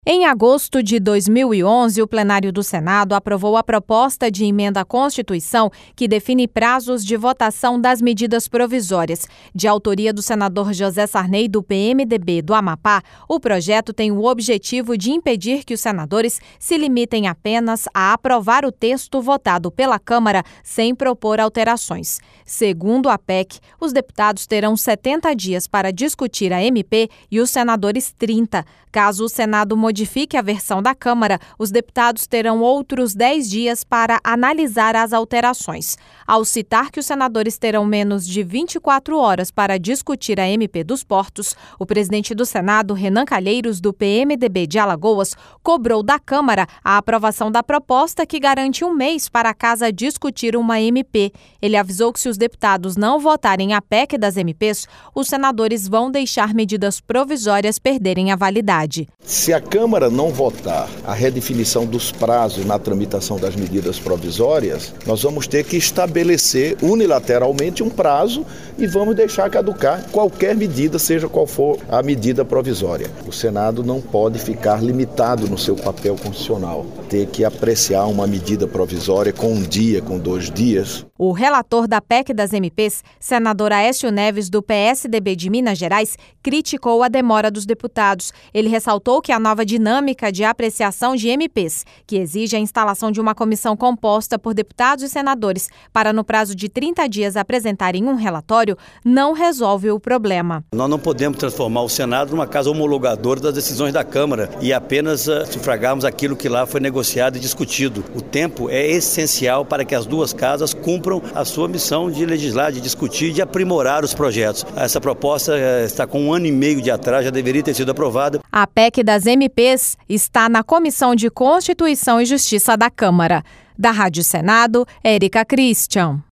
Em agosto de 2011, o plenário do Senado aprovou a proposta de emenda à Constituição que define prazos de votação das medidas provisórias. De autoria do senador José Sarney, do PMDB do Amapá, o projeto tem o objetivo de impedir que os senadores se limitem apenas a aprovar o texto votado pela Câmara sem propor alterações. Segundo a PEC, os deputados terão 70 dias para discutir a MP e os senadores 30. Caso o Senado modifique a versão da Câmara, os deputados terão outros 10 dias para analisar as alterações. Ao citar que os senadores terão menos de 24 horas para discutir a MP dos portos, o presidente do Senado, Renan Calheiros, do PMDB de Alagoas, cobrou da Câmara a aprovação da proposta que garante um mês para a Casa discutir uma MP. Ele avisou que se os deputados não votarem a PEC das MPs, os senadores vão deixar medidas provisórias perderem a validade. Se a Câmara não votar a redefinição dos prazos na tramitação das medidas provisórias, nós vamos ter que estabelecer unilateralmente um prazo e vamos deixar caducar qualquer medida, seja qual for a medida provisória. O Senado não pode ficar limitado no seu papel constitucional, ter que apreciar uma medida provisória com um dia, com 2 dias. O relator da PEC das MPs, senador Aécio Neves, do PSDB de Minas Gerais, criticou a demora dos deputados. Ele ressaltou que a nova dinâmica de apreciação de MPs, que exige a instalação de uma comissão composta por deputados e senadores para, no prazo de 30 dias, apresentarem um relatório, não resolve o problema. Nós não podemos transformar o Senado numa casa homologadora das decisões da Câmara e apenas sufragarmos aquilo que lá foi negociado e discutido. O tempo é essencial para que as duas casas cumpram a sua missão de legislar, de discutir, de aprimorar os projetos. Essa proposta está com 1 ano e meio de atraso, já deveria ter sido aprovada. A PEC das MPs está na Comissão de Constituição e Justiça da Câmara. Da Rádio Senado, Érica Christian.